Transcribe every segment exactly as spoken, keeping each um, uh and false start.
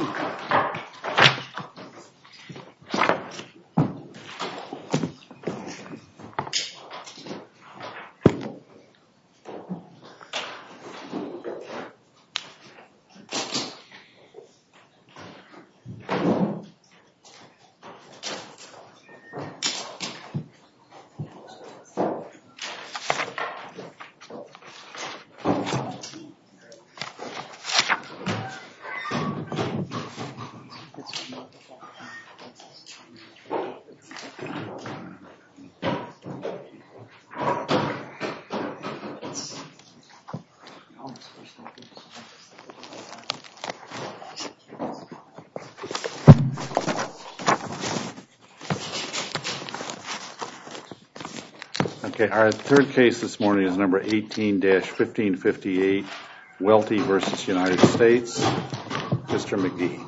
Okay, our third case this morning is number eighteen dash fifteen fifty-eight, Welty versus United States. Mister McGee.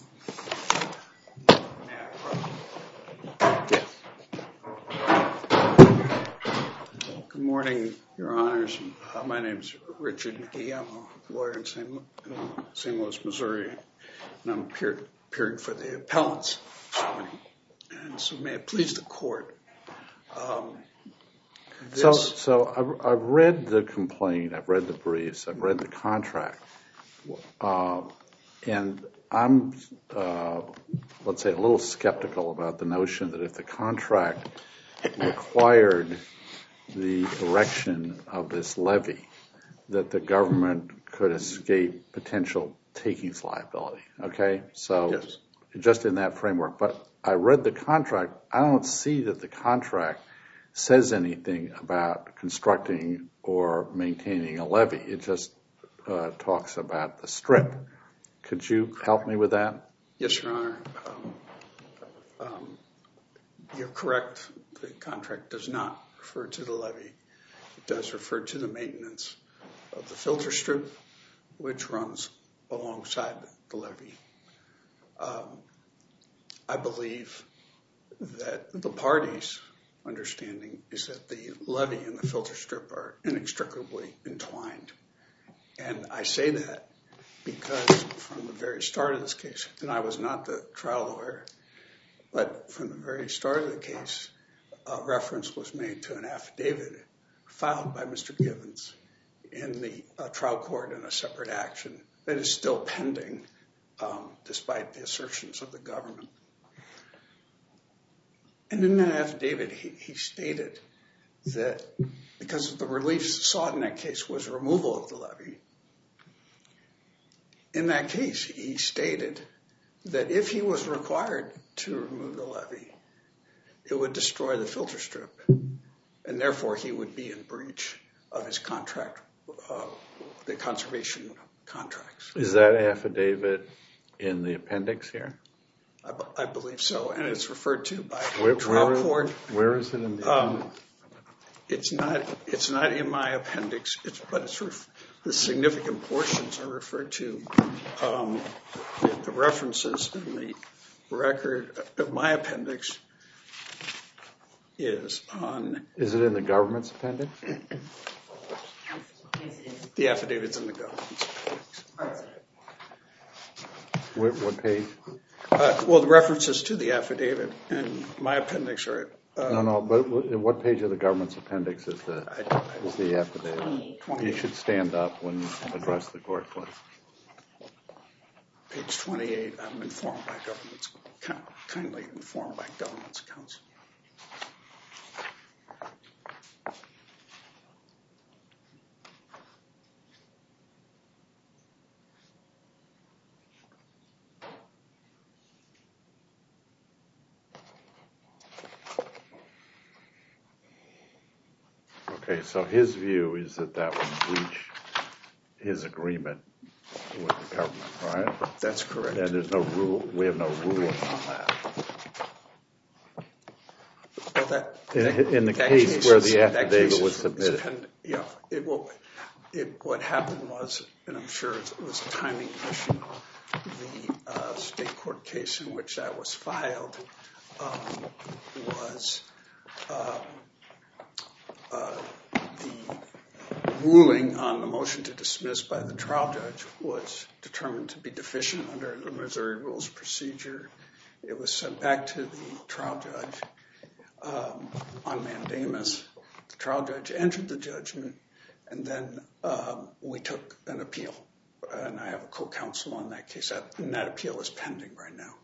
Yes. Good morning, Your Honors. Uh, my name is Richard McGee. I'm a lawyer in Saint Louis, Missouri, and I'm appearing for the appellants this morning. And so may it please the court. Um, So, so I've, I've read the complaint, I've read the briefs, I've read the contract, uh, and I'm, uh, let's say, a little skeptical about the notion that if the contract required the erection of this levy, that the government could escape potential takings liability. Okay, so yes. Just in that framework. But I read the contract. I don't see that the contract says anything about constructing or maintaining a levy. It just uh, talks about the strip. Could you help me with that? Yes, Your Honor. Um, um, you're correct. The contract does not refer to the levy. It does refer to the maintenance of the filter strip, which runs alongside the levy. Um, I believe that the parties' understanding is that the levy and the filter strip are inextricably entwined. And I say that because from the very start of this case, and I was not the trial lawyer, but from the very start of the case, a reference was made to an affidavit filed by Mister Givens in the uh, trial court in a separate action that is still pending, um, despite the assertions of the government. And in that affidavit, he, he stated that because the relief sought in that case was removal of the levy, in that case, he stated that if he was required to remove the levy, it would destroy the filter strip, and therefore he would be in breach of his contract, uh, the conservation contracts. Is that affidavit in the appendix here? I, b- I believe so, and it's referred to by Where, the trial where, court. Where is it in the appendix? Um, it's not. It's not in my appendix. It's, but it's ref- the significant portions are referred to. Um, the, the references in the record of my appendix is on. Is it in the government's appendix? The affidavit's in the government's appendix. What, what page? Uh, well, the references to the affidavit in my appendix are. Uh, no, no. But what page of the government's appendix is the I, I, is the affidavit? You should stand up when you address the court, please. Page twenty-eight. I'm informed by government's kindly informed by government's counsel. Okay, so his view is that that would breach his agreement with the government, right? That's correct. And there's no rule. We have no ruling on that. Well, that, in, that, in the that case, case where is, the affidavit was is, submitted. Is yeah, it will. It, what happened was, and I'm sure it was a timing issue, the uh, state court case in which that was filed um, was uh, uh, the ruling on the motion to dismiss by the trial judge was determined to be deficient under the Missouri Rules of Procedure. It was sent back to the trial judge um, on mandamus. The trial judge entered the judgment, and then um, we took an appeal. And I have a co-counsel on that case, and that appeal is pending right now.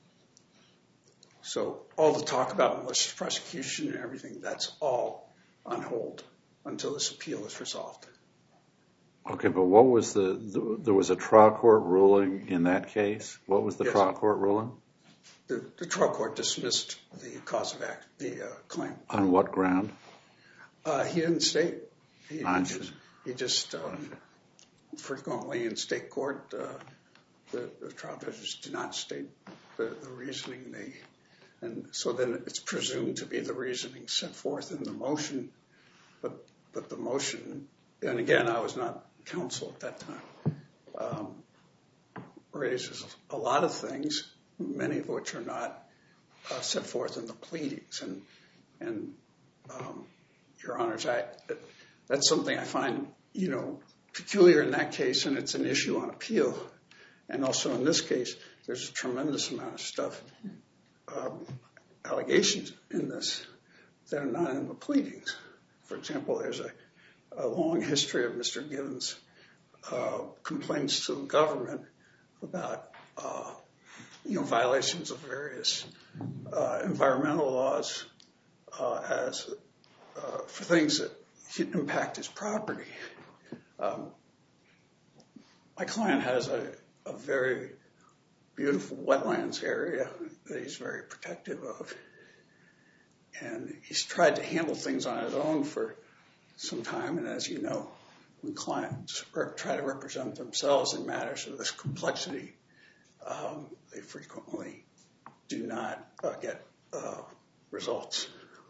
So all the talk about malicious prosecution and everything, that's all on hold until this appeal is resolved. Okay, but what was the, the there was a trial court ruling in that case? What was the Yes. trial court ruling? The, the trial court dismissed the cause of act, the uh, claim. On what ground? Uh, he didn't state. He, he Nice. just, he just um, frequently in state court, uh, the, the trial judges do not state the, the reasoning. They, and so then it's presumed to be the reasoning set forth in the motion. But but the motion, and again, I was not counsel at that time, um, raises a lot of things, many of which are not uh, set forth in the pleadings. And and um, Your Honors, I, that's something I find, you know, peculiar in that case, and it's an issue on appeal. And also in this case, there's a tremendous amount of stuff, um, allegations in this that are not in the pleadings. For example, there's a, a long history of Mister Givens' uh, complaints to the government about, uh, you know, violations of various uh, environmental laws uh, as uh, for things that impact his property. Um, my client has a, a very beautiful wetlands area that he's very protective of. And he's tried to handle things on his own for some time. And as you know, when clients try to represent themselves in matters of this complexity, um, they frequently do not uh, get uh, results.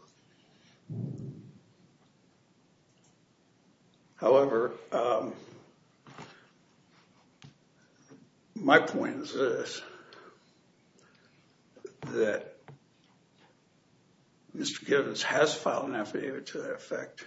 However, um, my point is this, that Mister Givens has filed an affidavit to that effect.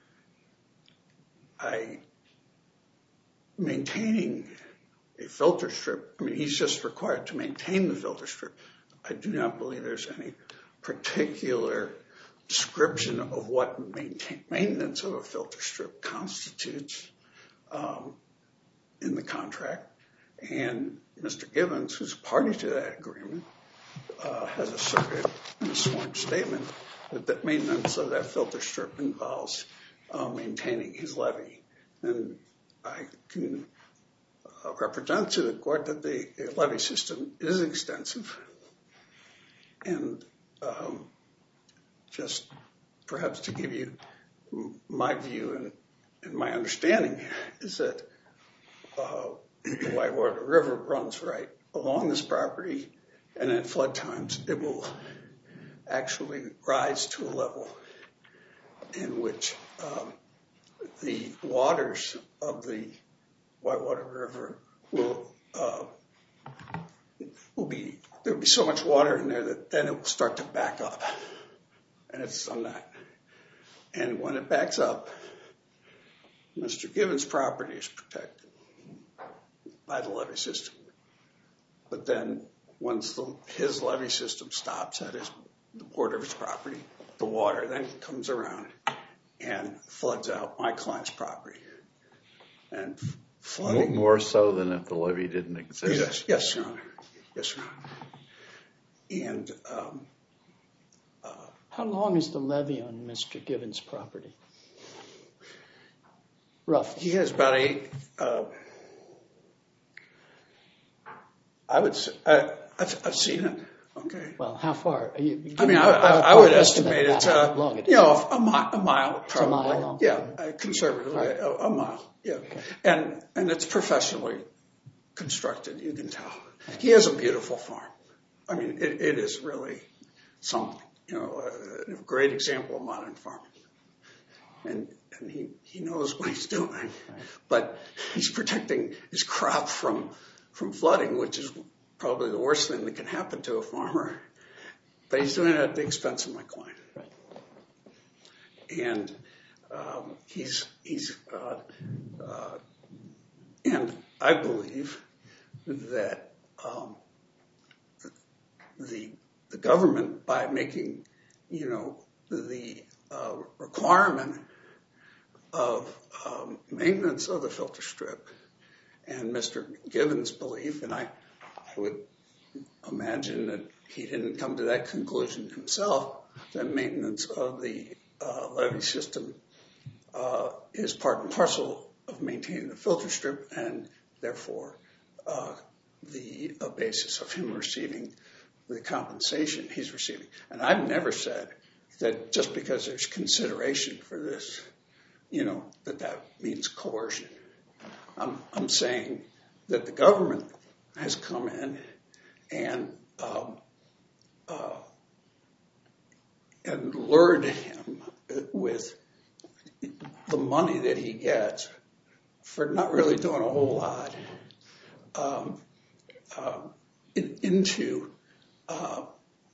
I, maintaining a filter strip, I mean, he's just required to maintain the filter strip. I do not believe there's any particular description of what maintain, maintenance of a filter strip constitutes um, in the contract. And Mister Givens, who's party to that agreement, uh, has asserted in a sworn statement that the maintenance of that filter strip involves uh, maintaining his levee. And I can uh, represent to the court that the levee system is extensive. And um, just perhaps to give you my view and, and my understanding is that uh, the Whitewater River runs right along this property, and at flood times it will actually rise to a level in which um, the waters of the Whitewater River will uh, will be there will be so much water in there that then it will start to back up, and it's on that. And when it backs up, Mister Givens' property is protected by the levee system. But then once the, his levee system stops at his, the border of his property, the water then comes around and floods out my client's property. And flooding... More so than if the levee didn't exist? Yes, yes, Your Honor. Yes, Your Honor. And... Um, uh, How long is the levee on Mister Givens' property? Roughly. He has about eight... Uh, I would say... Uh, I've, I've seen it. Okay. Well, how far? Are you, I mean, I, I, I would estimate it's uh, it you know a, mi- a mile probably. A mile long. Yeah, uh, conservatively right. a, a mile. Yeah, okay. and and it's professionally constructed. You can tell. Right. He has a beautiful farm. I mean, it, it is really something. You know, a, a great example of modern farming. And and he, he knows what he's doing, right. But he's protecting his crop from from flooding, which is probably the worst thing that can happen to a farmer, but he's doing it at the expense of my client. Right. And Um, he's, he's, uh, uh, and I believe that um, the the government, by making, you know, the uh, requirement of um, maintenance of the filter strip, and Mister Gibbons' belief, and I, I would imagine that he didn't come to that conclusion himself, that maintenance of the uh, levee system uh, is part and parcel of maintaining the filter strip, and therefore uh, the uh, basis of him receiving the compensation he's receiving. And I've never said that just because there's consideration for this, you know, that that means coercion. I'm, I'm saying that the government has come in and um, uh, and lured him with the money that he gets for not really doing a whole lot um, uh, in, into uh,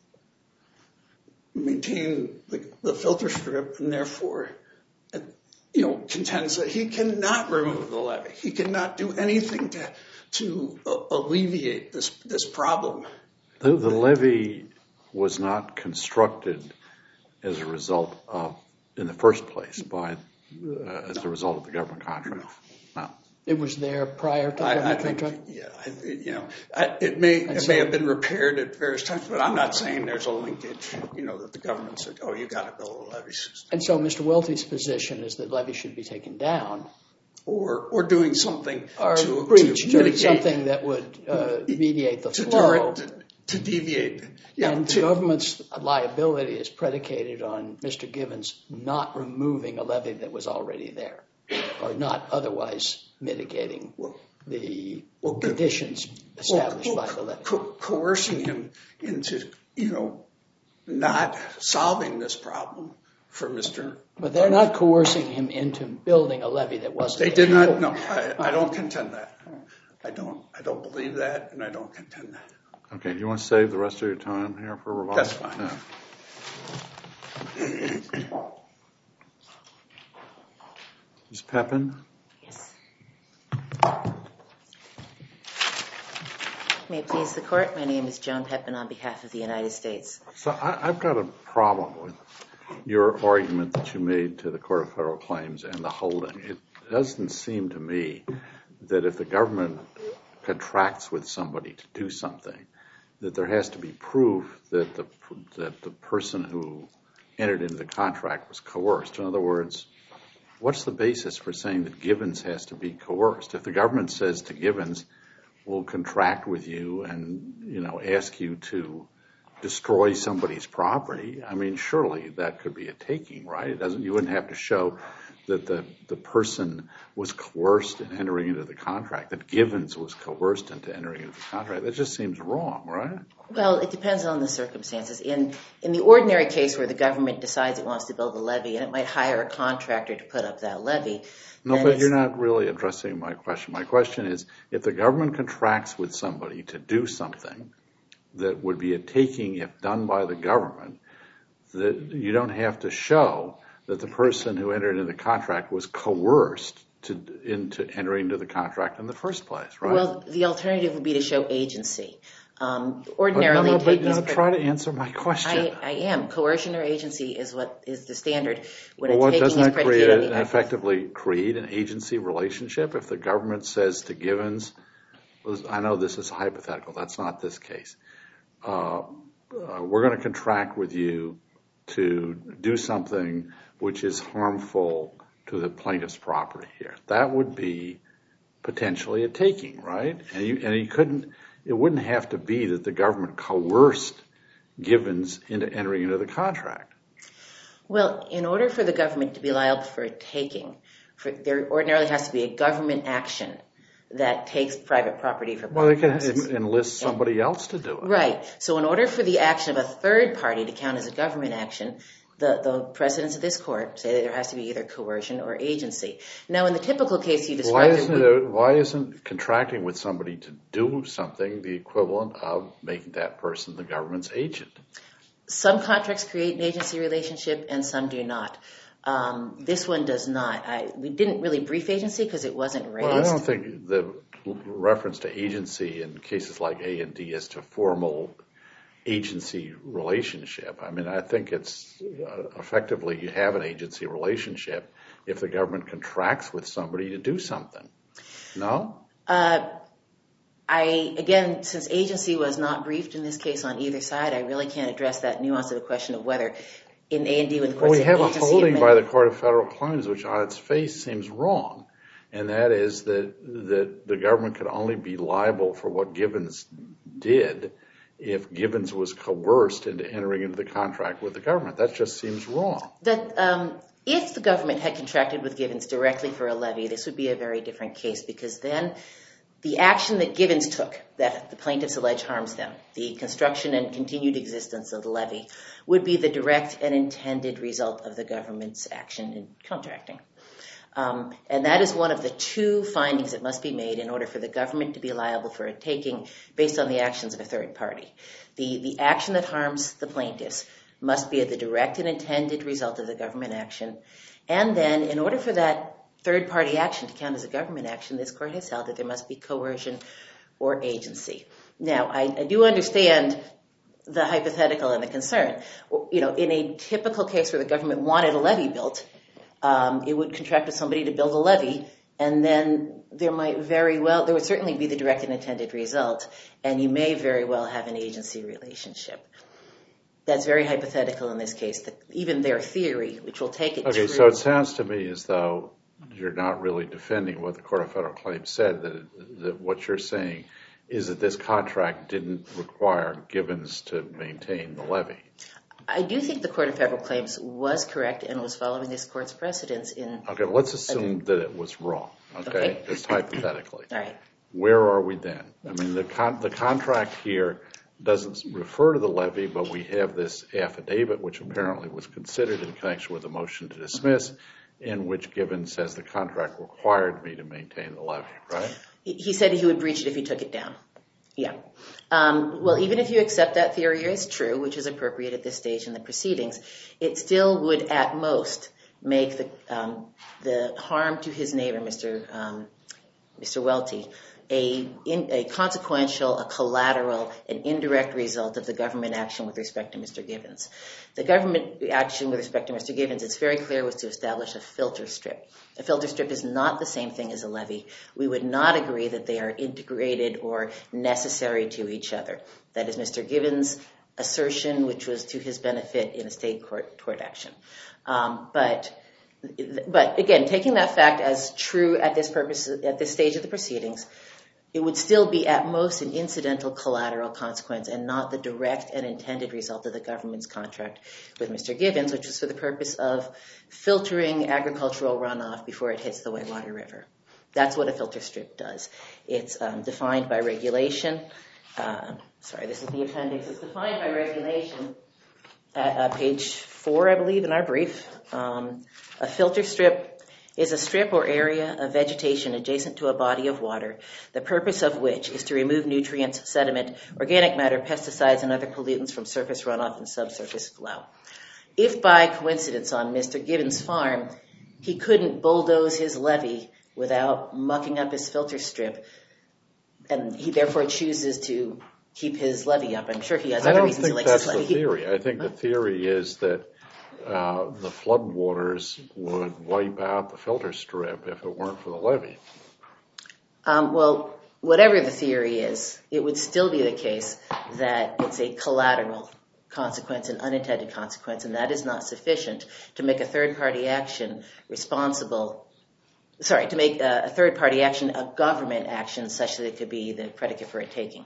maintaining the, the filter strip, and therefore, uh, you know, contends that he cannot remove the levee. He cannot do anything to to uh, alleviate this this problem. The, the levee was not constructed as a result of, in the first place, by uh, as a result of the government contract. No. It was there prior to the I, government I think, contract? yeah, I, you know, I, it may And it so- may have been repaired at various times, but I'm not saying there's a linkage. You know, that the government said, "Oh, you got to build a levee system," And so Mister Welty's position is that levee should be taken down or or doing something or to, breached to or mitigate, something that would uh, mediate the to, flow. direct, to, to deviate. Yeah, And the to, government's liability is predicated on Mister Gibbons not removing a levee that was already there, or not otherwise mitigating the well, conditions established well, by the levee. co- coercing him into, you know, not solving this problem for Mister But they're not coercing him into building a levee that wasn't They there did not. before. No, I, I don't contend that. I don't. I don't believe that, and I don't contend that. Okay, do you want to save the rest of your time here for rebuttal? That's fine. Yeah. Miz Pepin? Yes. May it please the court, my name is Joan Pepin on behalf of the United States. So I, I've got a problem with your argument that you made to the Court of Federal Claims and the holding. It doesn't seem to me that if the government contracts with somebody to do something, that there has to be proof that the that the person who entered into the contract was coerced. In other words, what's the basis for saying that Gibbons has to be coerced? If the government says to Gibbons, we'll contract with you and, you know, ask you to destroy somebody's property, I mean, surely that could be a taking, right? It doesn't. You wouldn't have to show that the, the person was coerced in entering into the contract, that Gibbons was coerced into entering into the contract. That just seems wrong, right? Well, it depends on the circumstances. In in the ordinary case where the government decides it wants to build a levee and it might hire a contractor to put up that levee. No, but you're not really addressing my question. My question is, if the government contracts with somebody to do something that would be a taking if done by the government, that you don't have to show that the person who entered into the contract was coerced to into entering into the contract in the first place, right? Well, the alternative would be to show agency. Um, ordinarily, but no, no, but taking no, is- try to answer my question. I, I am. Coercion or agency is what is the standard when Well, a what, taking doesn't is that create predicated on an, the act. effectively create an agency relationship? If the government says to Gibbons, I know this is hypothetical, that's not this case, uh, uh, we're going to contract with you to do something which is harmful to the plaintiff's property here. That would be potentially a taking, right? And you, and you couldn't, it wouldn't have to be that the government coerced Gibbons into entering into the contract. Well, in order for the government to be liable for a taking, for, there ordinarily has to be a government action that takes private property for Well, they can purposes. en- enlist somebody else to do it. Right. So in order for the action of a third party to count as a government action, the, the precedents of this court say that there has to be either coercion or agency. Now, in the typical case you Why described... isn't, it, why isn't contracting with somebody to do something the equivalent of making that person the government's agent? Some contracts create an agency relationship and some do not. Um, this one does not. I, we didn't really brief agency because it wasn't raised. Well, I don't think the reference to agency in cases like A and D is to formal agency relationship. I mean, I think it's uh, effectively you have an agency relationship if the government contracts with somebody to do something. No? Uh, I, again, since agency was not briefed in this case on either side, I really can't address that nuance of the question of whether in A and D when the court well, we have a holding admitted, by the Court of Federal Claims which on its face seems wrong, and that is that, that the government could only be liable for what Givens did if Givens was coerced into entering into the contract with the government. That just seems wrong. That um, if the government had contracted with Givens directly for a levy, this would be a very different case, because then the action that Givens took, that the plaintiffs allege harms them, the construction and continued existence of the levy, would be the direct and intended result of the government's action in contracting. Um, and that is one of the two findings that must be made in order for the government to be liable for a taking based on the actions of a third party. The, the action that harms the plaintiffs must be the direct and intended result of the government action. And then in order for that third party action to count as a government action, this court has held that there must be coercion or agency. Now, I, I do understand the hypothetical and the concern. You know, in a typical case where the government wanted a levy built, um, it would contract with somebody to build a levy, and then there might very well, there would certainly be the direct and intended result, and you may very well have an agency relationship. That's very hypothetical in this case. The, even their theory, which will take it Okay, true. so it sounds to me as though you're not really defending what the Court of Federal Claims said, that, that what you're saying is that this contract didn't require Givens to maintain the levy. I do think the Court of Federal Claims was correct and was following this court's precedence in... Okay, let's assume that it was wrong, okay, Okay. just hypothetically. All right. Where are we then? I mean, the con- the contract here doesn't refer to the levy, but we have this affidavit, which apparently was considered in connection with a motion to dismiss, in which Givens says the contract required me to maintain the levy, right? He said he would breach it if he took it down. Yeah. Um, well, even if you accept that theory as true, which is appropriate at this stage in the proceedings, it still would at most make the um, the harm to his neighbor, Mister Um, Mister Welty, a, in, a consequential, a collateral, an indirect result of the government action with respect to Mister Givens. The government action with respect to Mister Givens, it's very clear, was to establish a filter strip. A filter strip is not the same thing as a levy. We would not agree that they are integrated or necessary to each other. That is Mister Givens' assertion, which was to his benefit in a state court tort action. Um, but... But again, taking that fact as true at this purpose, at this stage of the proceedings, it would still be at most an incidental collateral consequence and not the direct and intended result of the government's contract with Mister Givens, which was for the purpose of filtering agricultural runoff before it hits the Whitewater River. That's what a filter strip does. It's um, defined by regulation. Uh, sorry, this is the appendix. It's defined by regulation at uh, page four, I believe, in our brief. Um, a filter strip is a strip or area of vegetation adjacent to a body of water, the purpose of which is to remove nutrients, sediment, organic matter, pesticides, and other pollutants from surface runoff and subsurface flow. If by coincidence on Mister Givens' farm he couldn't bulldoze his levee without mucking up his filter strip, and he therefore chooses to keep his levee up, I'm sure he has other reasons he likes his levee. I don't think that's the theory. I think the theory is that uh, the floodwaters would wipe out the filter strip if it weren't for the levee. Um, well, whatever the theory is, it would still be the case that it's a collateral consequence, an unintended consequence, and that is not sufficient to make a third-party action responsible, sorry, to make a, a third-party action a government action such that it could be the predicate for a taking.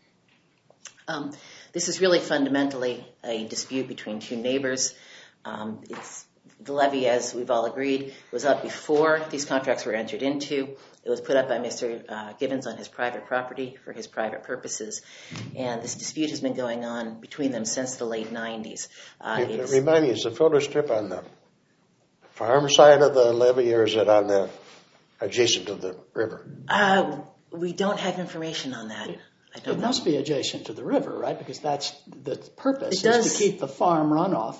Um, this is really fundamentally a dispute between two neighbors. Um, it's, the levee, as we've all agreed, was up before these contracts were entered into. It was put up by Mister Uh, Givens on his private property for his private purposes. And this dispute has been going on between them since the late nineties. Uh, it, remind me, is the filter strip on the farm side of the levee, or is it on the adjacent to the river? Uh, we don't have information on that. I don't it know. must be adjacent to the river, right? Because that's the purpose, It is does. to keep the farm runoff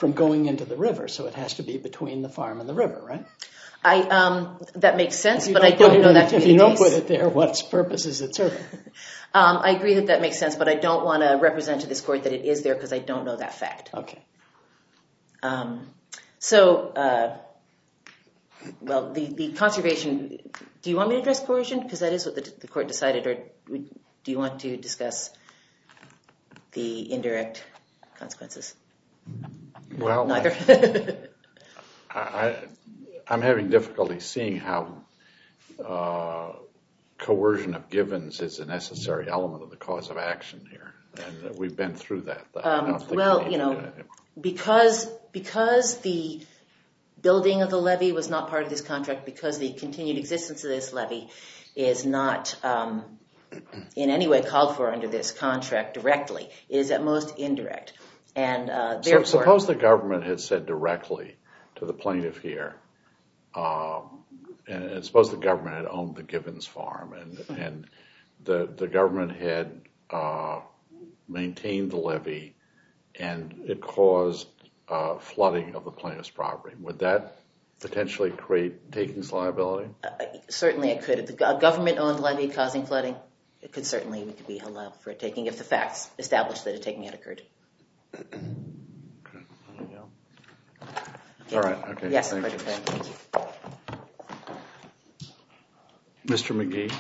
from going into the river, so it has to be between the farm and the river, right? I um, that makes sense, but I don't know that to be the case. If you don't put it there, what purpose is it serving? Um, I agree that that makes sense, but I don't want to represent to this court that it is there because I don't know that fact. Okay. Um, so, uh, well, the, the conservation, do you want me to address coercion? Because that is what the, the court decided, or do you want to discuss the indirect consequences? Well, neither. I, I, I'm having difficulty seeing how uh, coercion of givens is a necessary element of the cause of action here, and we've been through that. Um, well, you know, because because the building of the levee was not part of this contract, because the continued existence of this levee is not um, in any way called for under this contract directly. It is at most indirect. And uh, therefore, so suppose the government had said directly to the plaintiff here, um, and, and suppose the government had owned the Givens farm, and, and the the government had uh, maintained the levee, and it caused uh, flooding of the plaintiff's property. Would that potentially create takings liability? Uh, certainly it could. If the government-owned levee causing flooding, it could certainly we could be allowed for a taking if the facts established that a taking had occurred. Okay. All right. Okay. Yes, Thank you. thank you. Mister McGee.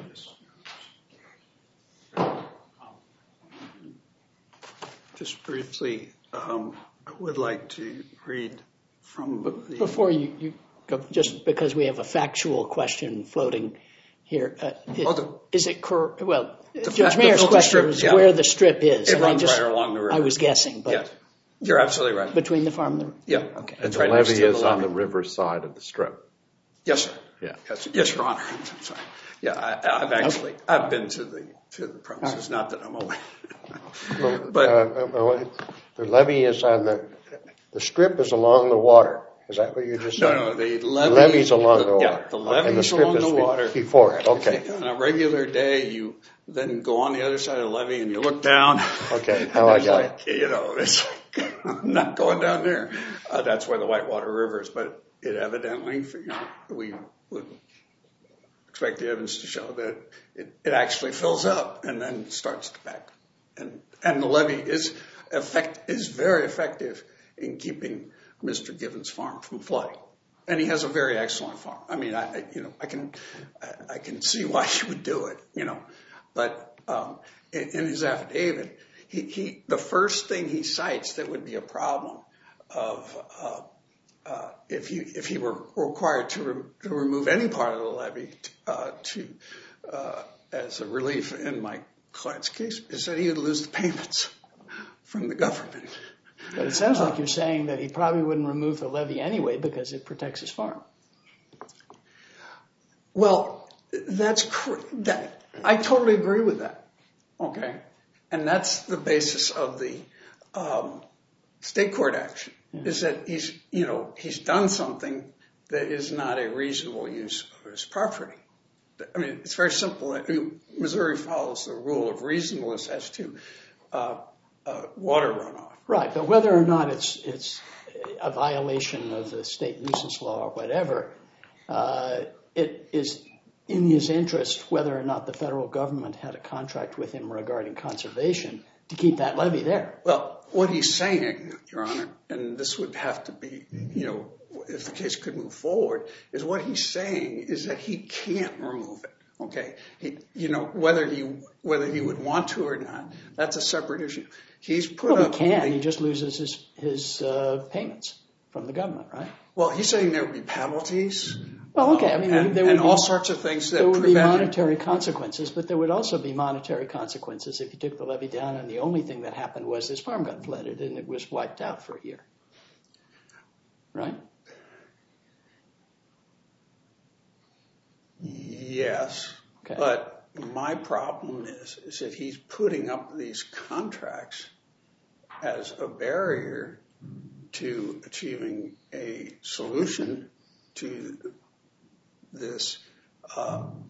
Just briefly, um, I would like to read from the... Before you, you go, just because we have a factual question floating here, uh, it, Oh, the- is it cor- well, The Judge fa- Mayer's the filter question strip, was yeah. where the strip is. It and I runs just- right along the river. I was guessing, but Yes, you're absolutely right. between the farm and the river? Yeah. Okay. And It's the right next levee to is the on the levee. river side of the strip. Yes, sir. Yeah. Yes, yes, Your Honor. I'm sorry. Yeah, I, I've actually Okay. I've been to the to the premises. Right. Not that I'm aware. But But- uh, the levee is on the, the strip is along the water. Is that what you just No, said? no, the The levee. levee's along the Yeah, water. the And the levee's strip along is the be- water. before it, okay. On a regular day, you then go on the other side of the levee and you look down. Okay, now I There's got like, You know, it's like, I'm not going down there. Uh, that's where the Whitewater River is, but it evidently, you know, we would expect the evidence to show that it, it actually fills up and then starts to back. And and the levee is effect is very effective in keeping Mister Givens' farm from flooding. And he has a very excellent farm. I mean, I, you know, I can, I, I can see why he would do it, you know, but, um, in, in his affidavit, he, he, the first thing he cites that would be a problem of, uh, uh, if he, if he were required to, re- to remove any part of the levee, uh, to, uh, as a relief in my client's case, is that he would lose the payments from the government. But it sounds like you're saying that he probably wouldn't remove the levee anyway because it protects his farm. Well, that's cr- that. I totally agree with that. Okay, and that's the basis of the um, state court action. Yeah. Is that he's you know he's done something that is not a reasonable use of his property. I mean, it's very simple. Missouri follows the rule of reasonableness as to uh, uh, water runoff. Right, but whether or not it's it's a violation of the state nuisance law or whatever, uh, it is in his interest whether or not the federal government had a contract with him regarding conservation to keep that levee there. Well, what he's saying, Your Honor, and this would have to be, you know, if the case could move forward, is what he's saying is that he can't remove it. Okay, he, you know, whether he whether he would want to or not, that's a separate issue. He's put well, up. he can. The, he just loses his his uh, payments from the government, right? Well, he's saying there would be penalties. Well, okay. I mean, and, there would and be, all sorts of things that there would be prevent monetary consequences, but there would also be monetary consequences if you took the levee down and the only thing that happened was his farm got flooded and it was wiped out for a year, right? Yes, okay. But my problem is, is that he's putting up these contracts as a barrier to achieving a solution to this uh,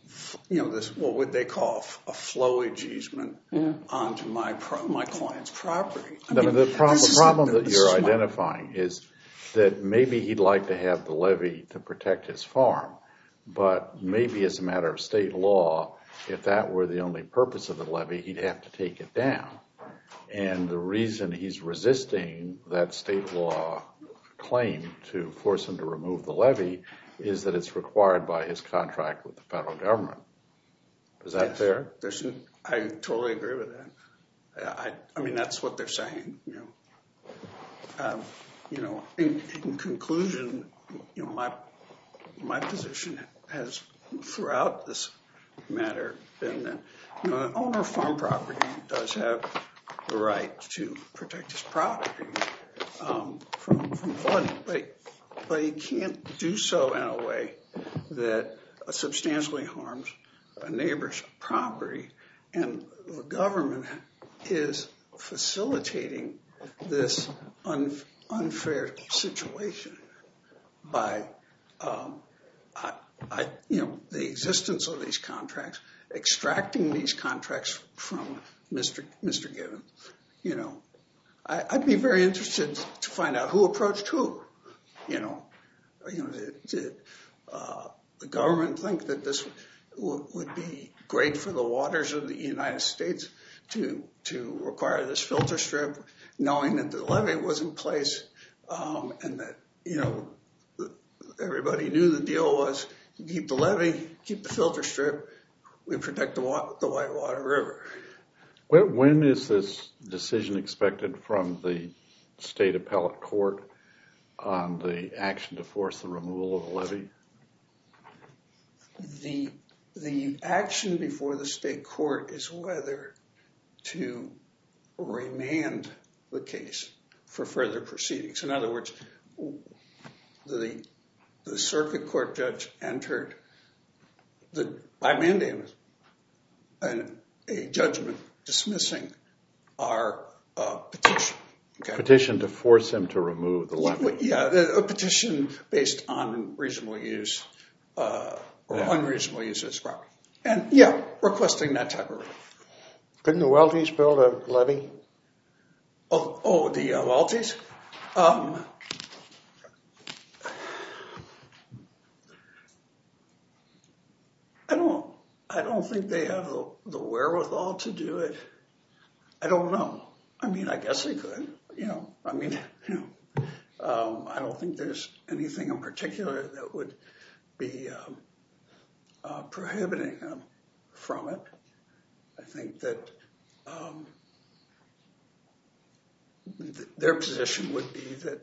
you know, this, what would they call a flowage easement yeah. onto my pro, my client's property. I the, mean, the, pro the problem the, that you're is identifying my... is that maybe he'd like to have the levee to protect his farm, but maybe as a matter of state law, if that were the only purpose of the levee, he'd have to take it down. And the reason he's resisting that state law claim to force him to remove the levee is that it's required by his contract with the federal government. Is that yes, fair? There's, I totally agree with that. I, I mean, that's what they're saying. You know, um, you know. In, in conclusion, you know, my my position has throughout this matter been that, you know, an owner of farm property does have the right to protect his property um, from from flooding, but but he can't do so in a way that substantially harms a neighbor's property, and the government is facilitating this un unfair situation by, um, I, I, you know, the existence of these contracts, extracting these contracts from Mister Mister Gibbons. You know, I, I'd be very interested to find out who approached who. You know, you know, did, did uh, the government think that this would be great for the waters of the United States to to require this filter strip, knowing that the levee was in place, um, and that, you know, everybody knew the deal was you keep the levee, keep the filter strip, we protect the, wa the Whitewater River. When, when is this decision expected from the state appellate court on the action to force the removal of the levee? The The action before the state court is whether to remand the case for further proceedings. In other words, the the circuit court judge entered the by mandamus an, a judgment dismissing our uh, petition. Okay. Petition to force him to remove the levee. Yeah, a petition based on reasonable use uh, or yeah. unreasonable use of his property. And yeah, requesting that type of relief. Couldn't the Welties build a levee? Oh, oh the uh, Welties? Um, I don't. I don't think they have the, the wherewithal to do it. I don't know. I mean, I guess they could. You know. I mean, you know. Um, I don't think there's anything in particular that would be um, uh, prohibiting them from it. I think that um, th their position would be that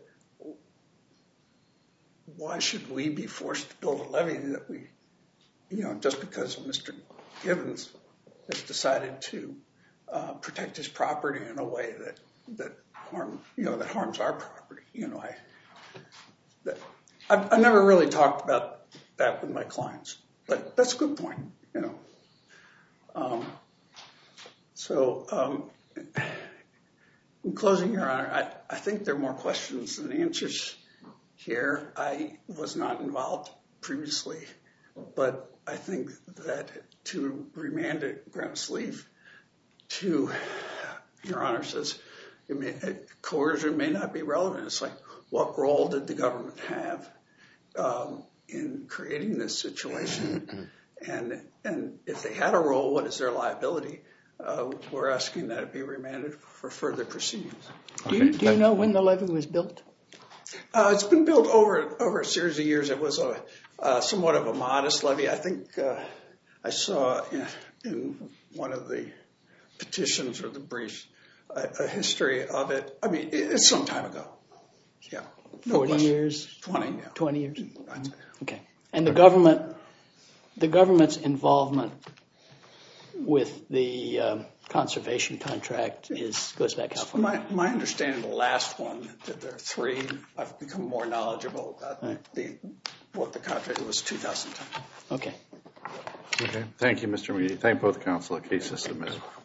why should we be forced to build a levee that we, you know, just because Mister Gibbons has decided to uh, protect his property in a way that that harm, you know, that harms our property. You know, I that I've, I've never really talked about that with my clients, but that's a good point. You know. Um, so, um, in closing, Your Honor, I, I think there are more questions than answers here. I was not involved previously, but I think that to remand it, grant leave to, Your Honor says, it may, coercion may not be relevant. It's like, what role did the government have um, in creating this situation? And and if they had a role, what is their liability? Uh, we're asking that it be remanded for further proceedings. Do you, do you know when the levee was built? Uh, it's been built over over a series of years. It was a uh, somewhat of a modest levee. I think uh, I saw in, in one of the petitions or the briefs a, a history of it. I mean, it, it's some time ago. Yeah, no Forty question. years. Twenty. Yeah. Twenty years. Okay. And the government, the government's involvement with the um, conservation contract is goes back how far? My, my understanding, the last one, that there are three. I've become more knowledgeable about right. the what the contract was. two thousand ten. Okay. Okay. Thank you, Mister McGee. Thank both counsel. The case is submitted.